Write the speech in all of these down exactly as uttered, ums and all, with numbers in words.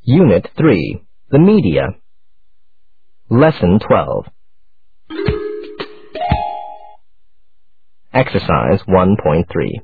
Unit three, The Media. Lesson twelve. Exercise one point three.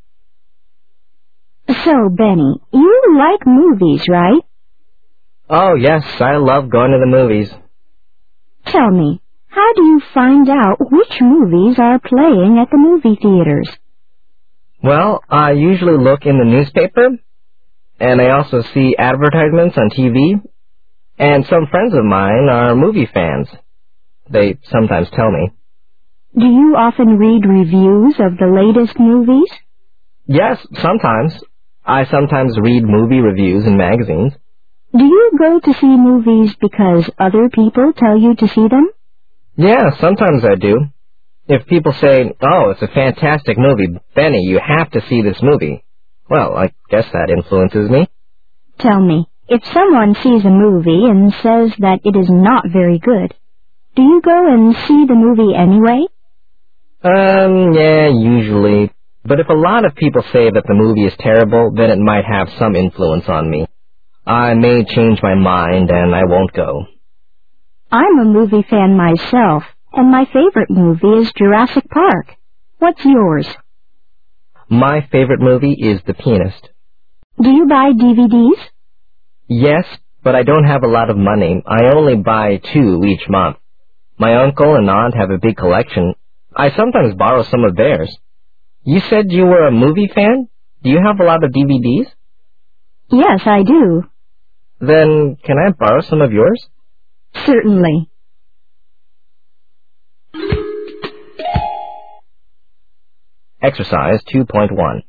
So, Benny, you like movies, right? Oh, yes, I love going to the movies. Tell me, how do you find out which movies are playing at the movie theaters? Well, I usually look in the newspaper, and I also see advertisements on T V, and some friends of mine are movie fans. They sometimes tell me. Do you often read reviews of the latest movies? Yes, sometimes. I sometimes read movie reviews in magazines. Do you go to see movies because other people tell you to see them? Yeah, sometimes I do. If people say, oh, it's a fantastic movie, Benny, you have to see this movie, well, I guess that influences me. Tell me, if someone sees a movie and says that it is not very good, do you go and see the movie anyway? Um, yeah, usually. But if a lot of people say that the movie is terrible, then it might have some influence on me. I may change my mind and I won't go. I'm a movie fan myself, and my favorite movie is Jurassic Park. What's yours? My favorite movie is The Pianist. Do you buy D V Ds? Yes, but I don't have a lot of money. I only buy two each month. My uncle and aunt have a big collection. I sometimes borrow some of theirs. You said you were a movie fan? Do you have a lot of D V Ds? Yes, I do. Then can I borrow some of yours? Certainly. Exercise two point one.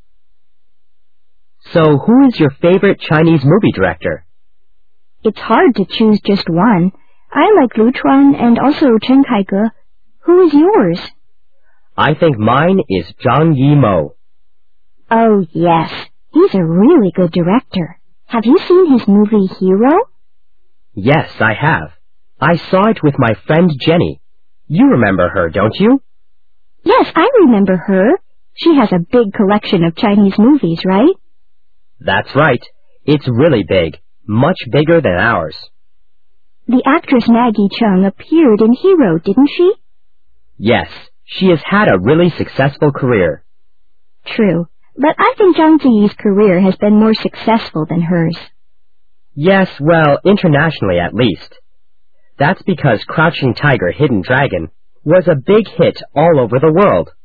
So, who is your favorite Chinese movie director? It's hard to choose just one. I like Lu Chuan and also Chen Kaige. Who is yours? I think mine is Zhang Yimou. Oh, yes. He's a really good director. Have you seen his movie Hero? Yes, I have. I saw it with my friend Jenny. You remember her, don't you? Yes, I remember her. She has a big collection of Chinese movies, right? That's right. It's really big. Much bigger than ours. The actress Maggie Cheung appeared in Hero, didn't she? Yes, she has had a really successful career. True, but I think Zhang Ziyi's career has been more successful than hers. Yes, well, internationally at least. That's because Crouching Tiger, Hidden Dragon was a big hit all over the world.